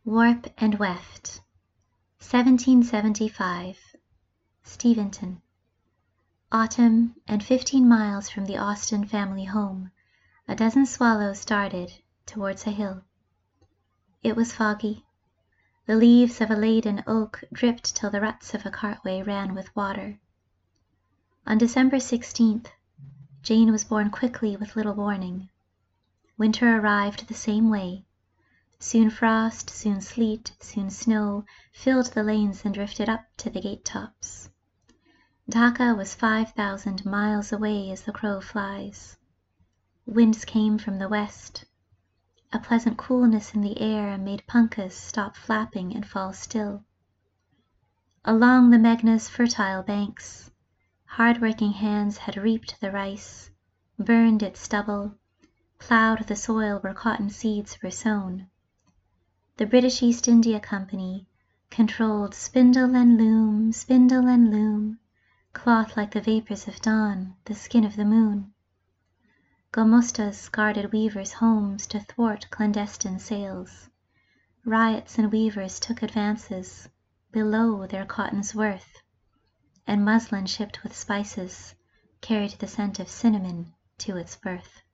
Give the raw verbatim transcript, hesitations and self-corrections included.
Warp and Weft, seventeen seventy-five, Steventon. Autumn, and fifteen miles from the Austen family home, a dozen swallows started towards a hill. It was foggy. The leaves of a laden oak dripped till the ruts of a cartway ran with water. On December sixteenth, Jane was born quickly with little warning. Winter arrived the same way. Soon frost, soon sleet, soon snow filled the lanes and drifted up to the gate tops. Dhaka was five thousand miles away as the crow flies. Winds came from the west. A pleasant coolness in the air made punkahs stop flapping and fall still. Along the Meghna's fertile banks, hard-working hands had reaped the rice, burned its stubble, plowed the soil where cotton seeds were sown. The British East India Company controlled spindle and loom, spindle and loom, cloth like the vapors of dawn, the skin of the moon. Gulmustas guarded weavers' homes to thwart clandestine sales. Riots and weavers took advances below their cotton's worth, and muslin shipped with spices carried the scent of cinnamon to its birth.